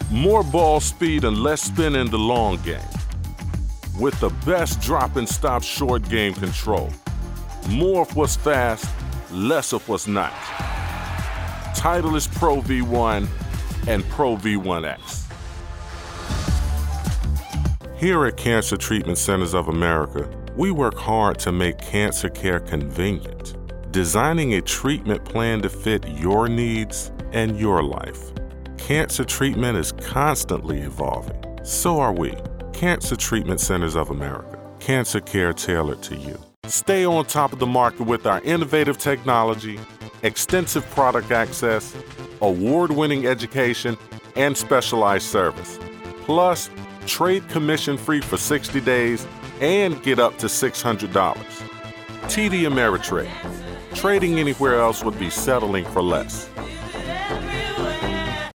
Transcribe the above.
More ball speed and less spin in the long game. With the best drop and stop short game control. More of what's fast, less of what's not. Titleist Pro V1 and Pro V1X. Here at Cancer Treatment Centers of America, we work hard to make cancer care convenient, designing a treatment plan to fit your needs and your life. Cancer treatment is constantly evolving. So are we. Cancer Treatment Centers of America. Cancer care tailored to you. Stay on top of the market with our innovative technology, extensive product access, award-winning education, and specialized service. Plus, trade commission-free for 60 days and get up to $600. TD Ameritrade. Trading anywhere else would be settling for less.